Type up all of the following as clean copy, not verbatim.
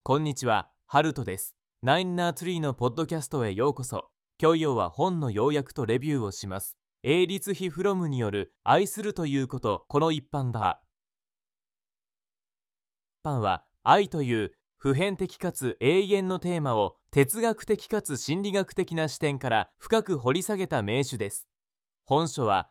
こんにちは、ハルトです。ナインナーツリーのポッドキャストへようこそ。今日は本の要約とレビューをします。英律ヒフロムによる愛するということ、この一般だ。一般は愛という普遍的かつ永遠のテーマを哲学的かつ心理学的な視点から深く掘り下げた名手です。本書は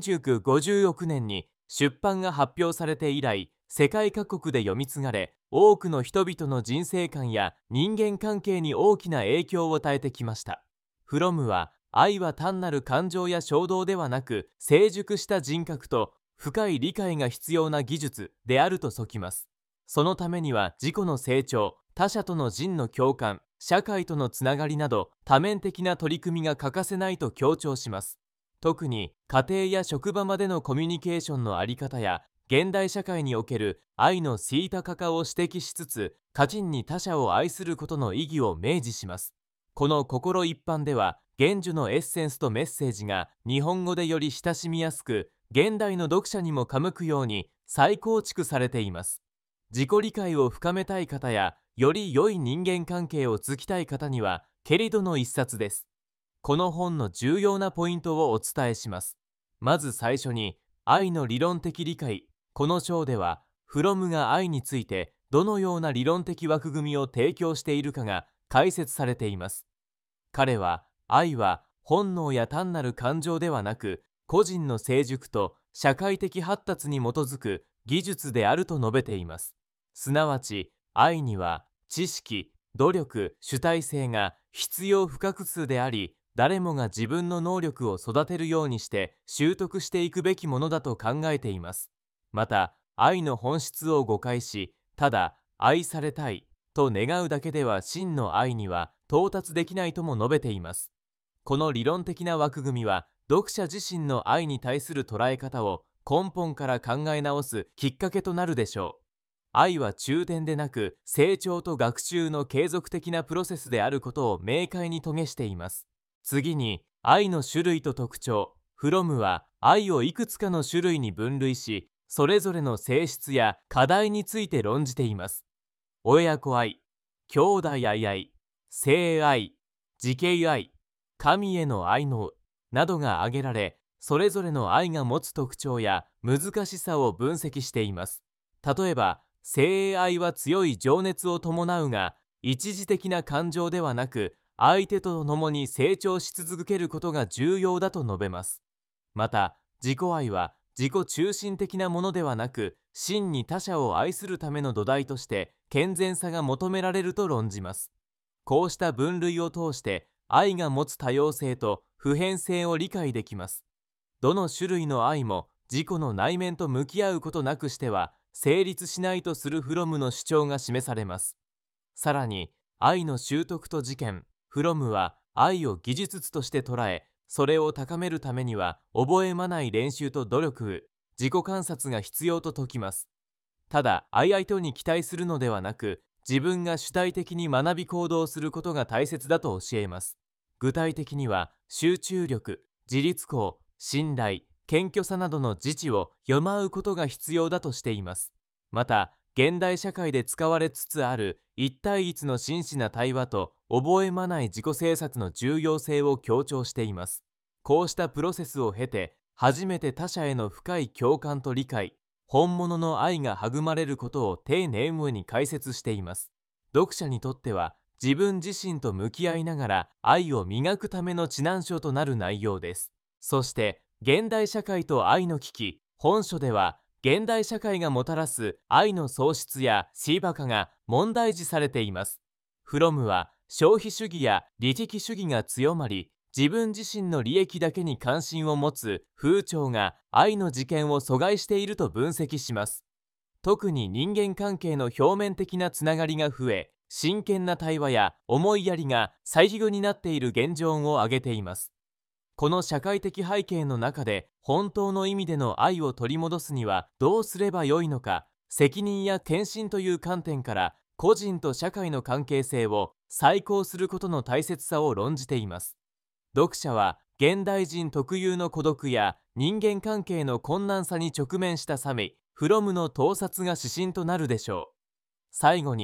1956年に出版が発表されて以来、世界各国で読み継がれ、多くの人々の人生観や人間関係に大きな影響を与えてきました。フロムは、愛は単なる感情や衝動ではなく、成熟した人格と深い理解が必要な技術であると説きます。そのためには自己の成長、他者との人の共感、社会とのつながりなど多面的な取り組みが欠かせないと強調します。特に家庭や職場までのコミュニケーションの在り方や現代社会における愛の衰高化を指摘しつつ、過尽に他者を愛することの意義を明示します。この心一般では、原著のエッセンスとメッセージが日本語でより親しみやすく、現代の読者にも傾くように再構築されています。自己理解を深めたい方や、より良い人間関係を築きたい方には、けれどの一冊です。この本の重要なポイントをお伝えします。まず最初に、愛の理論的理解。この章では、フロムが愛についてどのような理論的枠組みを提供しているかが解説されています。彼は、愛は本能や単なる感情ではなく、個人の成熟と社会的発達に基づく技術であると述べています。すなわち、愛には知識、努力、主体性が必要不可欠であり、誰もが自分の能力を育てるようにして習得していくべきものだと考えています。また、愛の本質を誤解し、ただ愛されたいと願うだけでは真の愛には到達できないとも述べています。この理論的な枠組みは、読者自身の愛に対する捉え方を根本から考え直すきっかけとなるでしょう。愛は中点でなく、成長と学習の継続的なプロセスであることを明快に説しています。次に、愛の種類と特徴。フロムは愛をいくつかの種類に分類し、それぞれの性質や課題について論じています。親子愛、兄弟愛、性愛、自敬愛、神への愛のなどが挙げられ、それぞれの愛が持つ特徴や難しさを分析しています。例えば、性愛は強い情熱を伴うが、一時的な感情ではなく、相手と共に成長し続けることが重要だと述べます。また、自己愛は自己中心的なものではなく、真に他者を愛するための土台として健全さが求められると論じます。こうした分類を通して、愛が持つ多様性と普遍性を理解できます。どの種類の愛も自己の内面と向き合うことなくしては成立しないとするフロムの主張が示されます。さらに、愛の習得と実験。フロムは愛を技術として捉え、それを高めるためには覚えまない練習と努力、自己観察が必要と説きます。ただ、相手に期待するのではなく、自分が主体的に学び行動することが大切だと教えます。具体的には、集中力、自立行、信頼、謙虚さなどの自治を読まうことが必要だとしています。また、現代社会で使われつつある一対一の真摯な対話と覚えまない自己制作の重要性を強調しています。こうしたプロセスを経て、初めて他者への深い共感と理解、本物の愛が育まれることを丁寧に解説しています。読者にとっては、自分自身と向き合いながら愛を磨くための指南書となる内容です。そして、現代社会と愛の危機。本書では、現代社会がもたらす愛の喪失やシーバ化が問題視されています。フロムは、消費主義や利益主義が強まり、自分自身の利益だけに関心を持つ風潮が愛の実験を阻害していると分析します。特に人間関係の表面的なつながりが増え、真剣な対話や思いやりが最義になっている現状を挙げています。この社会的背景の中で本当の意味での愛を取り戻すにはどうすればよいのか、責任や献身という観点から個人と社会の関係性を再考することの大切さを論じています。読者は現代人特有の孤独や人間関係の困難さに直面した際、フロムの洞察が指針となるでしょう。最後に、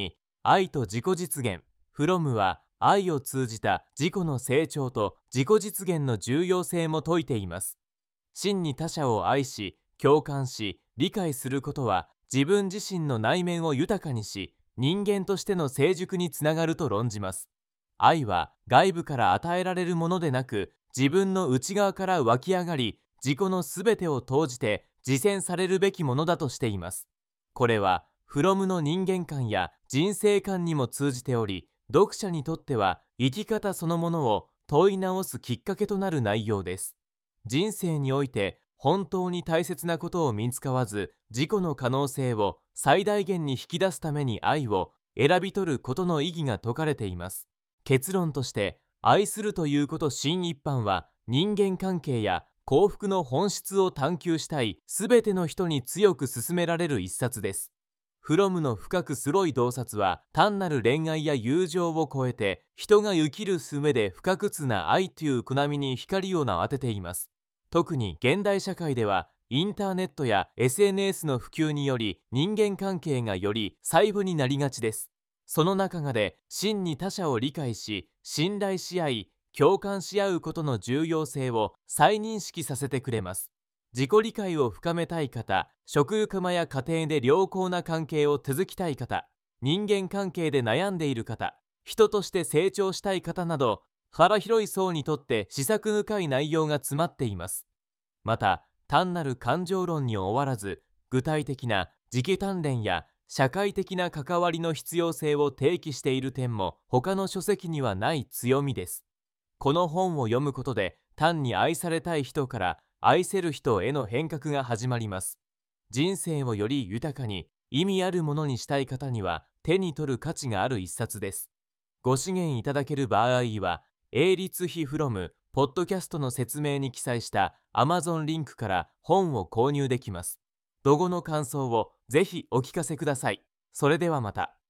愛と自己実現 from は愛を通じた自己の成長と自己実現の重要性も説いています。真に他者を愛し、共感し、理解することは自分自身の内面を豊かにし、人間としての成熟につながると論じます。愛は外部から与えられるものでなく、自分の内側から湧き上がり、自己のすべてを投じて実践されるべきものだとしています。これはフロムの人間観や人生観にも通じており、読者にとっては生き方そのものを問い直すきっかけとなる内容です。人生において本当に大切なことを見つかわず、自己の可能性を最大限に引き出すために愛を選び取ることの意義が説かれています。結論として、愛するということ新一般は人間関係や幸福の本質を探求したいすべての人に強く勧められる一冊です。フロムの深くスロい洞察は、単なる恋愛や友情を超えて人が生きる上で不可屈な愛というコナミに光を当てています。特に現代社会ではインターネットや SNS の普及により、人間関係がより細部になりがちです。その中で真に他者を理解し、信頼し合い、共感し合うことの重要性を再認識させてくれます。自己理解を深めたい方、食欲間や家庭で良好な関係を築きたい方、人間関係で悩んでいる方、人として成長したい方など、幅広い層にとって思索深い内容が詰まっています。また、単なる感情論に終わらず、具体的な自己鍛錬や社会的な関わりの必要性を提起している点も他の書籍にはない強みです。この本を読むことで、単に愛されたい人から愛せる人への変革が始まります。人生をより豊かに意味あるものにしたい方には手に取る価値がある一冊です。ご支援いただける場合は、営立費フロムポッドキャストの説明に記載した Amazon リンクから本を購入できます。ロゴの感想をぜひお聞かせください。それではまた。